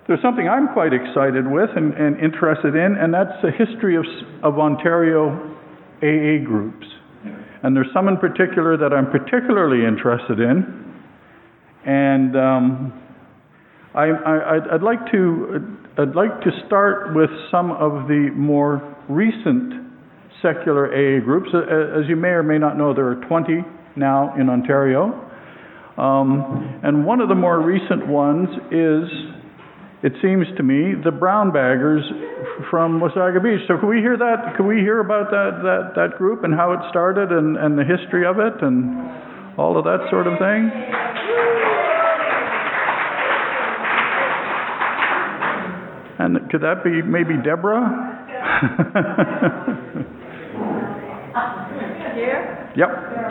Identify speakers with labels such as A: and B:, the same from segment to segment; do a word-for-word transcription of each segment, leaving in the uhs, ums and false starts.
A: there's something I'm quite excited with and, and interested in, and that's the history of, of Ontario A A groups. And there's some in particular that I'm particularly interested in. And um, I, I, I'd like to I'd like to start with some of the more recent secular A A groups. As you may or may not know, there are twenty now in Ontario. Um, and one of the more recent ones is, it seems to me, the Brown Baggers from Wasaga Beach. So can we hear that? Can we hear about that that, that group and how it started and, and the history of it and all of that sort of thing? And could that be maybe Deborah?
B: Here?
A: Yep.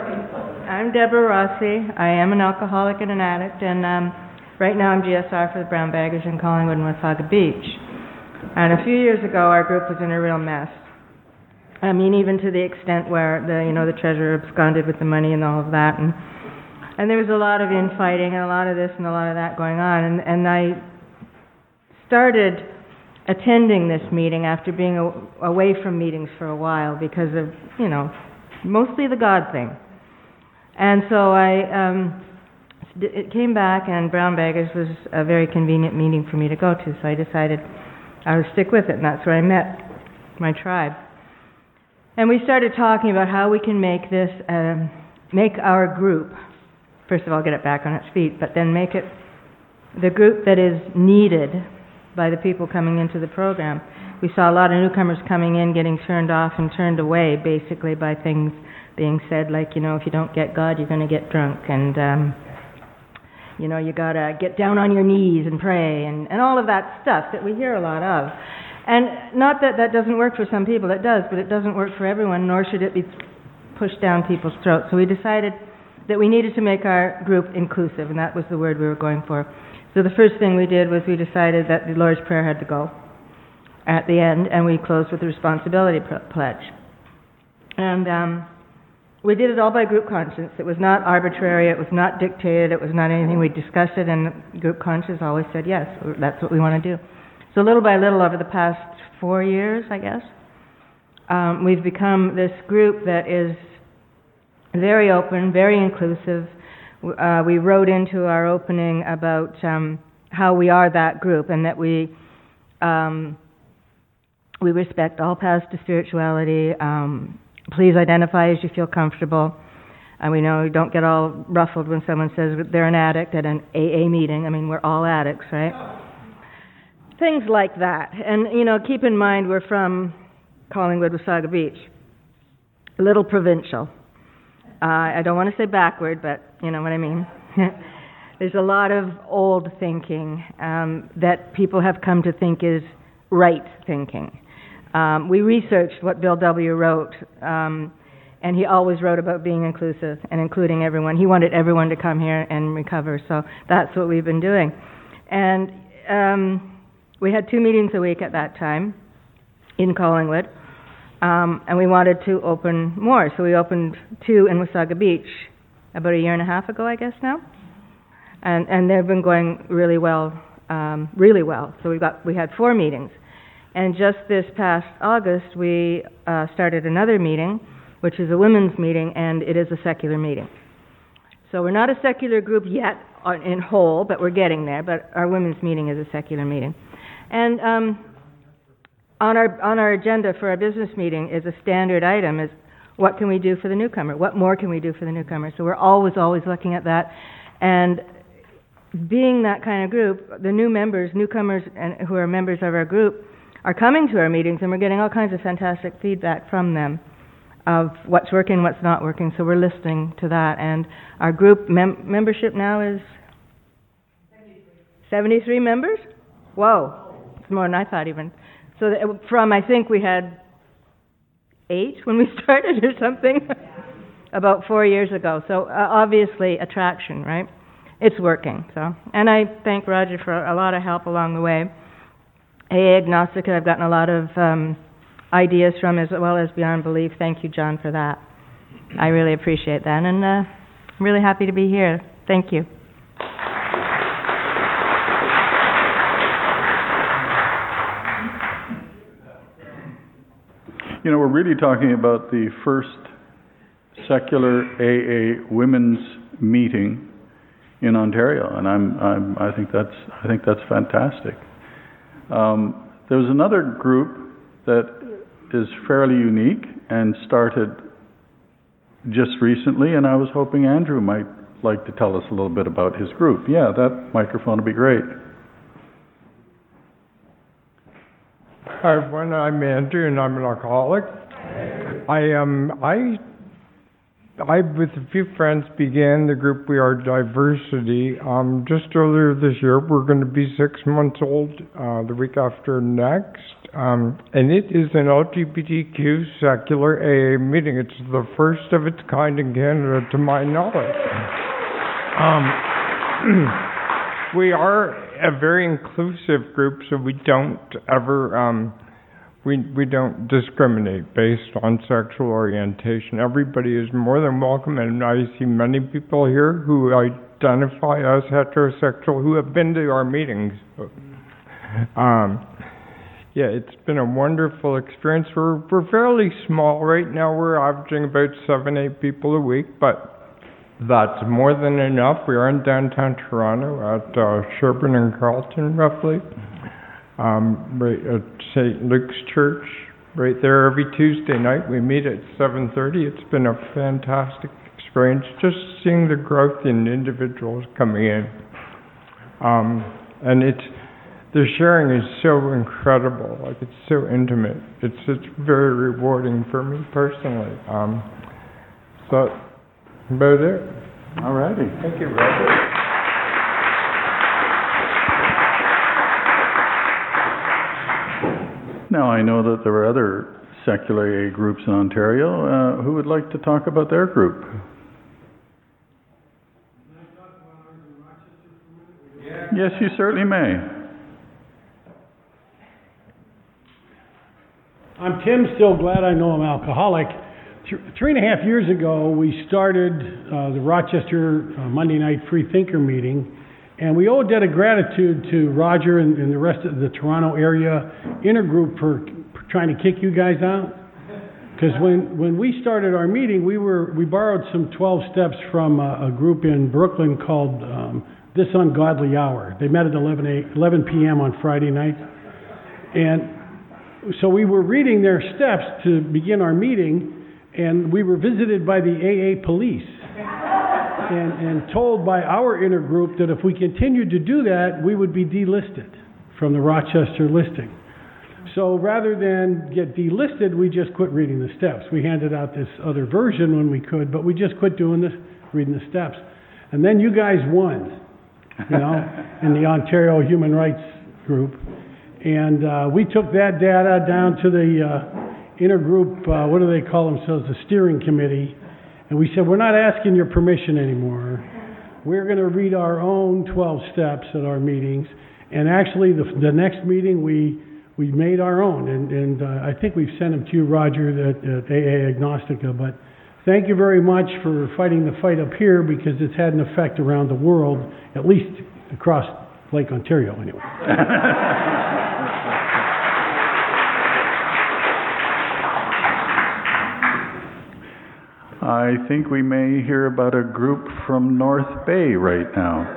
B: I'm Deborah Rossi. I am an alcoholic and an addict, and um, right now I'm G S R for the Brown Baggers in Collingwood and Wasaga Beach. And a few years ago, our group was in a real mess. I mean, even to the extent where the you know the treasurer absconded with the money and all of that, and and there was a lot of infighting and a lot of this and a lot of that going on. And and I started attending this meeting after being a, away from meetings for a while because of you know mostly the God thing. And so I um, it came back, and Brown Baggers was a very convenient meeting for me to go to, so I decided I would stick with it, and that's where I met my tribe. And we started talking about how we can make this, um, make our group, first of all, get it back on its feet, but then make it the group that is needed by the people coming into the program. We saw a lot of newcomers coming in, getting turned off and turned away, basically, by things being said like, you know, if you don't get God, you're going to get drunk, and, um, you know, you got to get down on your knees and pray, and, and all of that stuff that we hear a lot of. And not that that doesn't work for some people, it does, but it doesn't work for everyone, nor should it be pushed down people's throats. So we decided that we needed to make our group inclusive, and that was the word we were going for. So the first thing we did was we decided that the Lord's Prayer had to go at the end, and we closed with the responsibility pledge. And um, we did it all by group conscience. It was not arbitrary, it was not dictated, it was not anything. We discussed it, and group conscience always said yes, that's what we want to do. So little by little over the past four years, I guess, um, we've become this group that is very open, very inclusive. Uh, we wrote into our opening about um, how we are that group, and that we um, we respect all paths to spirituality. Um, please identify as you feel comfortable. And we know, don't get all ruffled when someone says they're an addict at an A A meeting. I mean, we're all addicts, right? Things like that. And, you know, keep in mind we're from Collingwood, Wasaga Beach. A little provincial. Uh, I don't want to say backward, but you know what I mean. There's a lot of old thinking um, that people have come to think is right thinking. Um, we researched what Bill W. wrote, um, and he always wrote about being inclusive and including everyone. He wanted everyone to come here and recover, so that's what we've been doing. And um, we had two meetings a week at that time in Collingwood. Um, and we wanted to open more, so we opened two in Wasaga Beach about a year and a half ago, I guess now, and and they've been going really well, um, really well. So we got we had four meetings, and just this past August we uh, started another meeting, which is a women's meeting, and it is a secular meeting. So we're not a secular group yet in whole, but we're getting there. But our women's meeting is a secular meeting, and. Um, On our on our agenda for our business meeting is a standard item is what can we do for the newcomer? What more can we do for the newcomer? So we're always, always looking at that. And being that kind of group, the new members, newcomers and who are members of our group are coming to our meetings, and we're getting all kinds of fantastic feedback from them of what's working, what's not working. So we're listening to that. And our group mem- membership now is seventy-three members? Whoa, it's more than I thought even. So from, I think we had eight when we started or something, about four years ago. So uh, obviously attraction, right? It's working. So, and I thank Roger for a lot of help along the way. A A Agnostica, I've gotten a lot of um, ideas from, as well as Beyond Belief. Thank you, John, for that. I really appreciate that, and uh, I'm really happy to be here. Thank you.
A: you know, we're really talking about the first secular A A women's meeting in Ontario, and I'm, I'm, I think that's, I think that's fantastic. Um, there's another group that is fairly unique and started just recently, and I was hoping Andrew might like to tell us a little bit about his group. Yeah, that microphone would be great.
C: Hi everyone, I'm Andrew and I'm an alcoholic. I um I I with a few friends began the group We Are Diversity. Um just earlier this year. We're going to be six months old uh, the week after next. Um, and it is an L G B T Q secular A A meeting. It's the first of its kind in Canada to my knowledge. Um, we are a very inclusive group, so we don't ever, um, we, we don't discriminate based on sexual orientation. Everybody is more than welcome, and I see many people here who identify as heterosexual who have been to our meetings. Um, Yeah, it's been a wonderful experience. We're we're fairly small right now. We're averaging about seven, eight people a week, but that's more than enough. We are in downtown Toronto at uh, Sherbourne and Carleton, roughly, um, right at Saint Luke's Church, right there every Tuesday night. We meet at seven thirty. It's been a fantastic experience, just seeing the growth in individuals coming in, um, and it's. The sharing is so incredible, like it's so intimate. It's it's very rewarding for me personally. Um, so, about it.
A: All righty.
C: Thank you, Robert.
A: Now, I know that there are other secular A A groups in Ontario. Uh, who would like to talk about their group? Yes, you certainly may.
D: I'm Tim, still glad I know I'm alcoholic. Th- three and a half years ago, we started uh, the Rochester uh, Monday Night Free Thinker meeting, and we owe a debt of gratitude to Roger and, and the rest of the Toronto area intergroup for, for trying to kick you guys out. Because when, when we started our meeting, we were we borrowed some twelve steps from a, a group in Brooklyn called um, This Ungodly Hour. They met at eleven p.m. on Friday night, and so we were reading their steps to begin our meeting, and we were visited by the A A police and, and told by our intergroup that if we continued to do that, we would be delisted from the Rochester listing. So rather than get delisted, we just quit reading the steps. We handed out this other version when we could, but we just quit doing this, reading the steps. And then you guys won, you know, in the Ontario Human Rights Group. And uh, we took that data down to the uh, intergroup, uh, what do they call themselves, the steering committee. And we said, we're not asking your permission anymore. We're going to read our own twelve steps at our meetings. And actually, the, the next meeting, we we made our own. And, and uh, I think we've sent them to you, Roger, at, at A A Agnostica. But thank you very much for fighting the fight up here, because it's had an effect around the world, at least across Lake Ontario, anyway.
A: I think we may hear about a group from North Bay right now.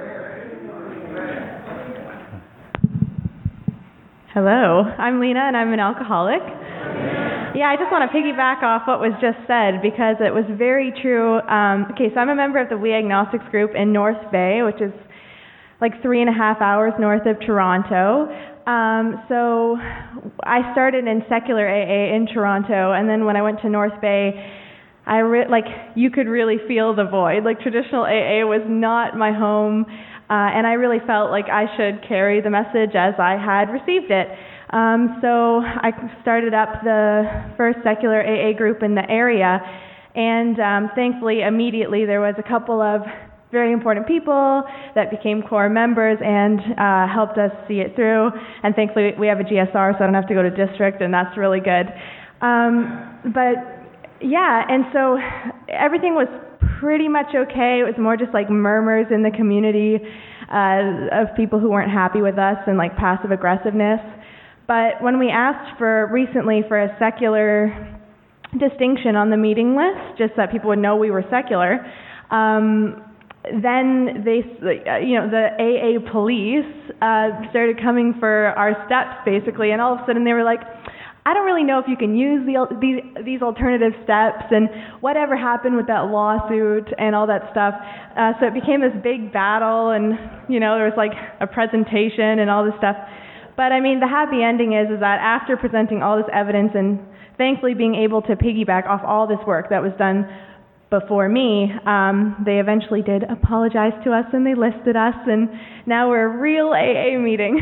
E: Hello, I'm Lena and I'm an alcoholic. Yeah, I just want to piggyback off what was just said because it was very true. Um, okay, so I'm a member of the We Agnostics group in North Bay, which is like three and a half hours north of Toronto. Um, so I started in secular A A in Toronto, and then when I went to North Bay, I re- like you could really feel the void. Like traditional A A was not my home, uh, and I really felt like I should carry the message as I had received it. Um, so I started up the first secular A A group in the area, and um, thankfully immediately there was a couple of very important people that became core members and uh, helped us see it through. And thankfully we have a G S R, so I don't have to go to district, and that's really good. Um, but yeah, and so everything was pretty much okay. It was more just like murmurs in the community uh, of people who weren't happy with us and like passive aggressiveness. But when we asked for recently for a secular distinction on the meeting list, just that people would know we were secular. Um, then they, uh, you know, the A A police uh, started coming for our steps, basically, and all of a sudden they were like, I don't really know if you can use the, these, these alternative steps, and whatever happened with that lawsuit and all that stuff. Uh, so it became this big battle, and, you know, there was like a presentation and all this stuff. But I mean, the happy ending is, is that after presenting all this evidence and thankfully being able to piggyback off all this work that was done before me, um, they eventually did apologize to us and they listed us, and now we're a real A A meeting.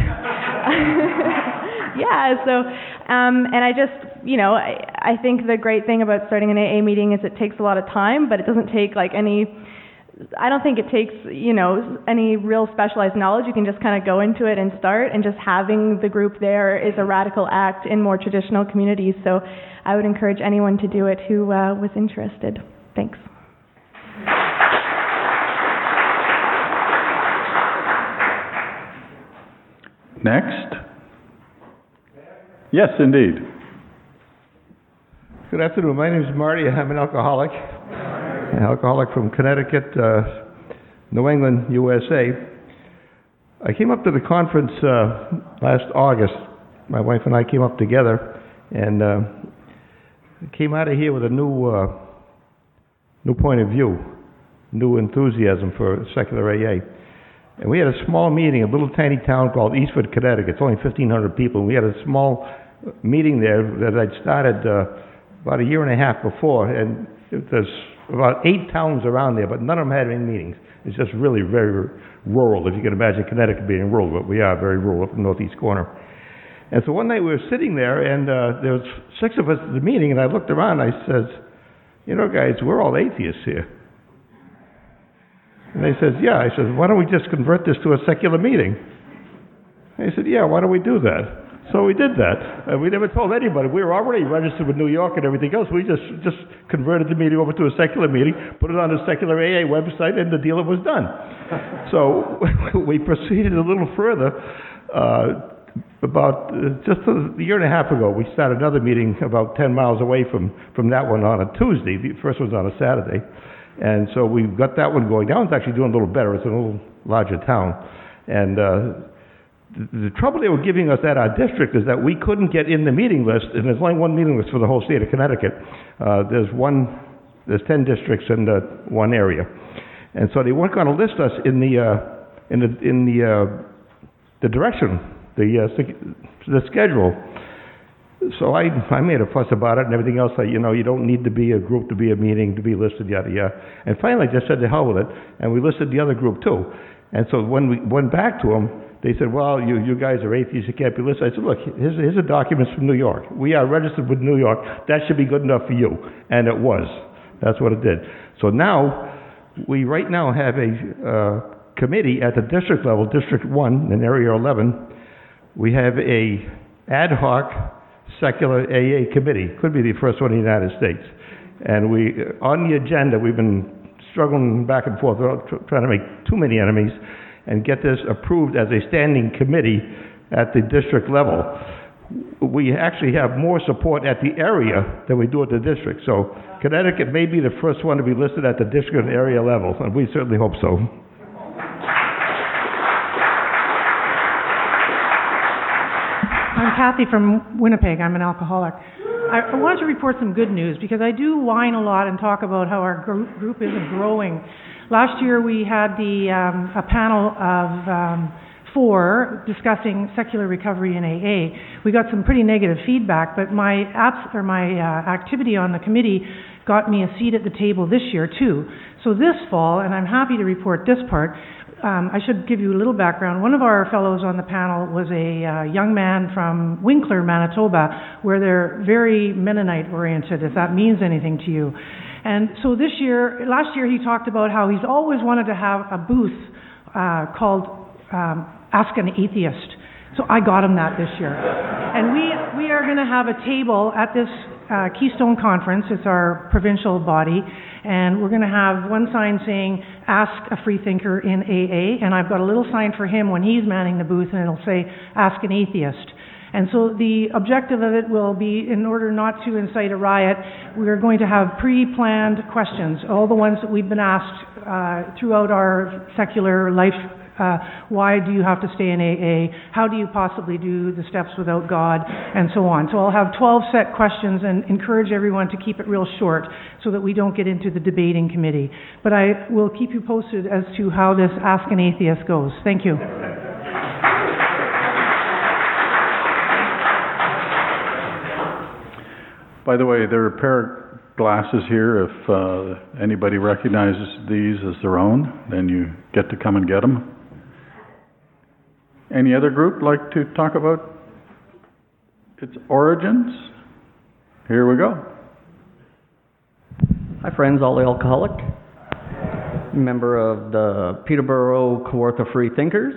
E: Yeah, so, um, and I just, you know, I, I think the great thing about starting an A A meeting is it takes a lot of time, but it doesn't take like any, I don't think it takes, you know, any real specialized knowledge. You can just kind of go into it and start, and just having the group there is a radical act in more traditional communities. So I would encourage anyone to do it who uh, was interested. Thanks.
A: Next. Yes, indeed.
F: Good afternoon. My name is Marty. I'm an alcoholic. An alcoholic from Connecticut, uh, New England, U S A. I came up to the conference uh, last August. My wife and I came up together and uh, came out of here with a new uh, new point of view, new enthusiasm for secular A A. And we had a small meeting, a little tiny town called Eastford, Connecticut. It's only fifteen hundred people. We had a small meeting there that I'd started uh, about a year and a half before, and there's about eight towns around there, but none of them had any meetings. It's just really very rural, if you can imagine Connecticut being rural, but we are very rural up in the northeast corner. And so one night we were sitting there, and uh, there was six of us at the meeting, and I looked around and I says, you know, guys, we're all atheists here. And they said, yeah. I said, why don't we just convert this to a secular meeting? And they said, yeah, why don't we do that? So we did that. Uh, we never told anybody. We were already registered with New York and everything else. We just, just converted the meeting over to a secular meeting, put it on the secular A A website, and the deal was done. So we proceeded a little further. Uh, about uh, just a year and a half ago, we started another meeting about ten miles away from, from that one on a Tuesday. The first was on a Saturday. And so we got that one going. That one's actually doing a little better. It's in a little larger town. And uh, the, the trouble they were giving us at our district is that we couldn't get in the meeting list, and there's only one meeting list for the whole state of Connecticut. Uh, there's one, there's ten districts in the one area. And so they weren't going to list us in the, uh, in the, in the, uh, the direction, the, uh, the schedule. So I, I made a fuss about it and everything else. Like, you know, you don't need to be a group to be a meeting, to be listed, yada, yada. And finally I just said to hell with it, and we listed the other group too. And so when we went back to them, they said, well, you, you guys are atheists, you can't be listed. I said, look, here's, here's the documents from New York. We are registered with New York. That should be good enough for you. And it was. That's what it did. So now, we right now have a uh, committee at the district level, District one in Area eleven. We have a ad hoc secular A A committee. Could be the first one in the United States. And we, on the agenda, we've been struggling back and forth, trying to make too many enemies, and get this approved as a standing committee at the district level. We actually have more support at the area than we do at the district. So Connecticut may be the first one to be listed at the district and area level, and we certainly hope so.
G: I'm Kathy from Winnipeg. I'm an alcoholic. I, I wanted to report some good news because I do whine a lot and talk about how our group, group isn't growing. Last year we had the um, a panel of um, four discussing secular recovery in A A. We got some pretty negative feedback, but my apps or my uh, activity on the committee got me a seat at the table this year too. So this fall, and I'm happy to report this part. Um, I should give you a little background. One of our fellows on the panel was a uh, young man from Winkler, Manitoba, where they're very Mennonite-oriented, if that means anything to you. And so this year, last year he talked about how he's always wanted to have a booth uh, called um, Ask an Atheist. So I got him that this year. And we, we are going to have a table at this uh, Keystone Conference. It's our provincial body. And we're going to have one sign saying, ask a free thinker in A A. And I've got a little sign for him when he's manning the booth, and it'll say, ask an atheist. And so the objective of it will be, in order not to incite a riot, we are going to have pre-planned questions, all the ones that we've been asked uh, throughout our secular life. Uh, why do you have to stay in A A? How do you possibly do the steps without God? And so on. So I'll have twelve set questions and encourage everyone to keep it real short so that we don't get into the debating committee. But I will keep you posted as to how this Ask an Atheist goes. Thank you.
A: By the way, there are a pair of glasses here. If uh, anybody recognizes these as their own, then you get to come and get them. Any other group like to talk about its origins? Here we go.
H: Hi friends, Ollie Alcoholic, member of the Peterborough Kawartha Free Thinkers.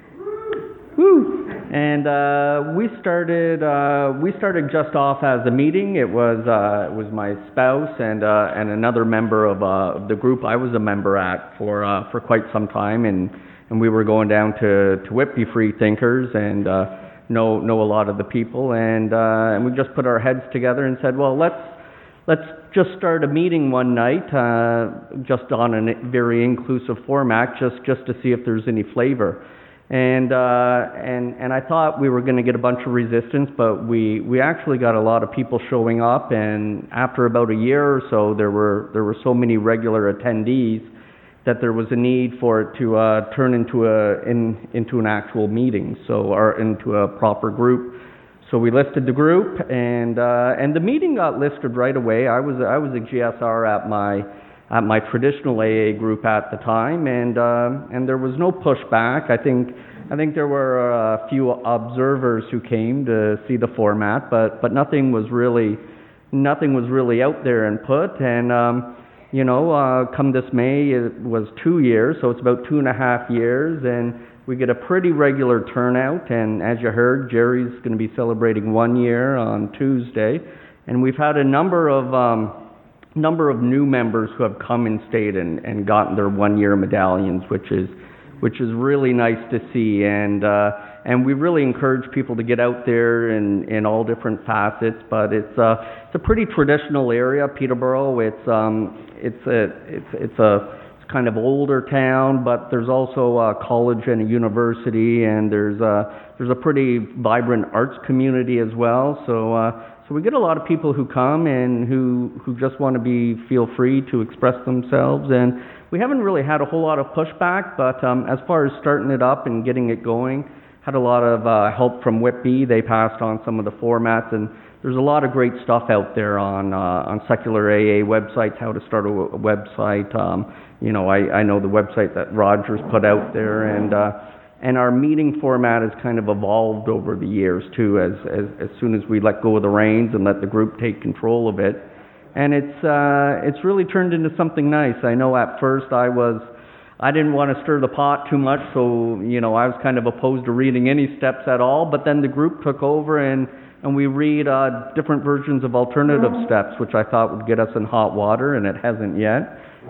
H: Woo! And uh, we started uh, we started just off as a meeting. It was uh, it was my spouse and uh, and another member of, uh, of the group I was a member at for uh, for quite some time, and, and we were going down to, to Whitby Free Thinkers and uh, know know a lot of the people, and uh, and we just put our heads together and said, well, let's let's just start a meeting one night, uh, just on a very inclusive format, just just to see if there's any flavor. And uh, and and I thought we were going to get a bunch of resistance, but we, we actually got a lot of people showing up. And after about a year or so, there were there were so many regular attendees that there was a need for it to uh, turn into a in into an actual meeting, so or into a proper group. So we listed the group, and uh, and the meeting got listed right away. I was I was a G S R at my. at my traditional A A group at the time, and uh, and there was no pushback. I think I think there were a few observers who came to see the format, but but nothing was really nothing was really out there and put. And um, you know, uh, come this May, it was two years, so it's about two and a half years, and we get a pretty regular turnout. And as you heard, Jerry's going to be celebrating one year on Tuesday, and we've had a number of um, number of new members who have come and stayed and, and gotten their one-year medallions, which is which is really nice to see. And uh, and we really encourage people to get out there in, in all different facets. But it's a it's a pretty traditional area, Peterborough. It's um it's a it's it's a it's kind of older town, but there's also a college and a university, and there's a there's a pretty vibrant arts community as well. So. Uh, So we get a lot of people who come and who, who just want to be feel free to express themselves, and we haven't really had a whole lot of pushback, but um, as far as starting it up and getting it going, had a lot of uh, help from Whitby. They passed on some of the formats, and there's a lot of great stuff out there on uh, on secular A A websites, how to start a, w- a website. Um, you know, I, I know the website that Rogers put out there, and uh, And our meeting format has kind of evolved over the years too, as, as as soon as we let go of the reins and let the group take control of it. And it's uh, it's really turned into something nice. I know at first I was, I didn't want to stir the pot too much, so, you know, I was kind of opposed to reading any steps at all, but then the group took over, and, and we read uh, different versions of alternative steps, which I thought would get us in hot water, and it hasn't yet.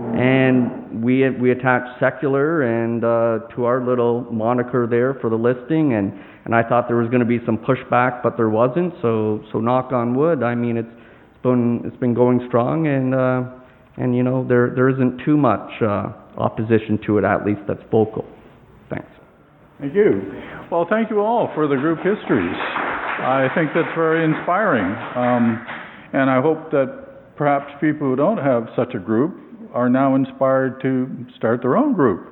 H: And we we attached secular and uh, to our little moniker there for the listing, and, and I thought there was going to be some pushback, but there wasn't. So so knock on wood. I mean, it's, it's been it's been going strong, and uh, and you know there there isn't too much uh, opposition to it, at least that's vocal. Thanks.
A: Thank you. Well, thank you all for the group histories. I think that's very inspiring, um, and I hope that perhaps people who don't have such a group are now inspired to start their own group.